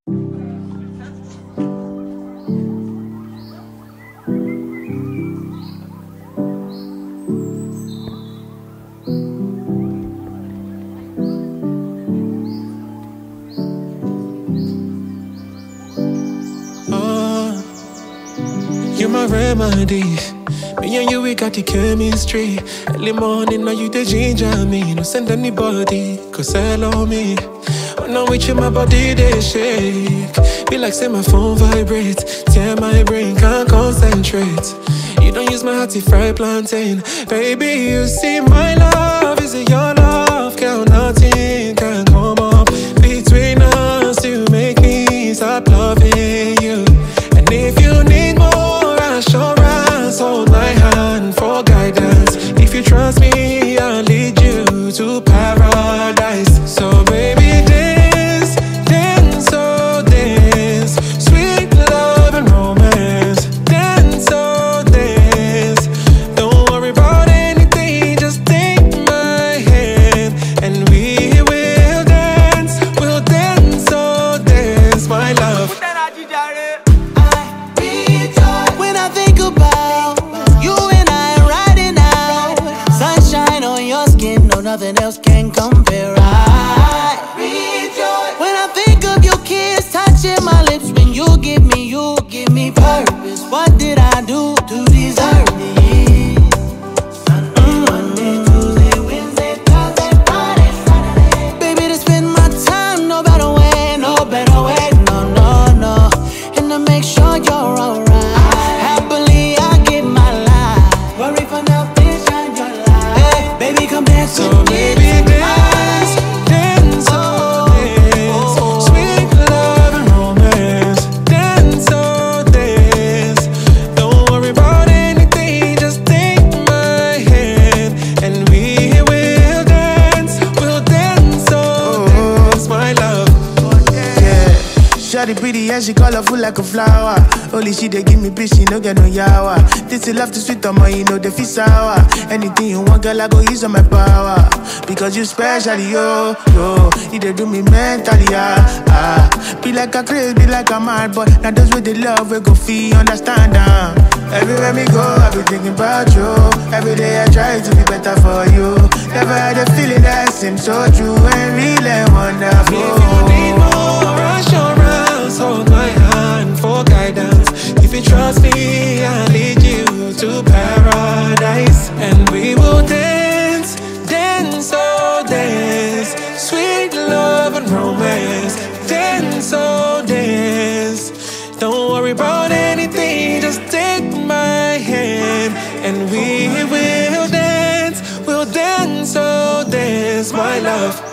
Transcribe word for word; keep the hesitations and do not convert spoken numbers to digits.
You're my remedy. Me and you, we got the chemistry. Early morning, now you the ginger me. No send anybody, cause hello me. When I'm with you, my body, they shake. Be like, say my phone vibrates. Tear my brain, can't concentrate. You don't use my heart to fry plantain. Baby, you see my love. Is it your love? Girl, nothing can come up between us to make me stop loving you. And if you need more assurance, hold my hand for guidance. If you trust me, I'll lead you to paradise. So baby, dance, dance, oh dance. Sweet love and romance. Dance, oh dance. Don't worry about anything, just take my hand and we will dance. We'll dance, oh dance, my love. When I think about you and I riding out, sunshine on your skin, no nothing else can compare. I rejoice when I think of your kiss touching my lips. When you give me, you give me purpose. What did I do to deserve this? Sunday, Monday, Tuesday, Wednesday, Thursday, Friday, Saturday. Baby, to spend my time, no better way, no better way, no, no, no. And to make sure you're alright. Happily, I give my life. Worry for nothing, shine your light. Hey, baby, come dance So with me. baby, dance, dance, oh dance. Sweet love and romance. Dance, oh dance. Don't worry about anything, just take my hand and we will dance. We'll dance, oh dance, my love. Yeah, shawty pretty and she colorful like a flower. Only she they give me bitch, she no get no yawa. This is love to sweet on my, you know the feel sour. Anything you want, girl, I go use on my power. Because you special, yo, yo. You they do me mentally, ah, ah. Be like a crazy, be like a mad boy. Now those with the love, we go feel, understand, ah. Everywhere we go, I be thinking about you. Every day I try to be better for you. Never had a feeling that seems so true and real and wonderful. If you need more assurance, hold my hand for guidance. If you trust me, I'll lead you to paradise. And we will dance, dance, oh dance. Sweet love and romance. Dance, oh dance. Don't worry about anything, just take my hand and we will dance. We'll dance, oh dance, my love.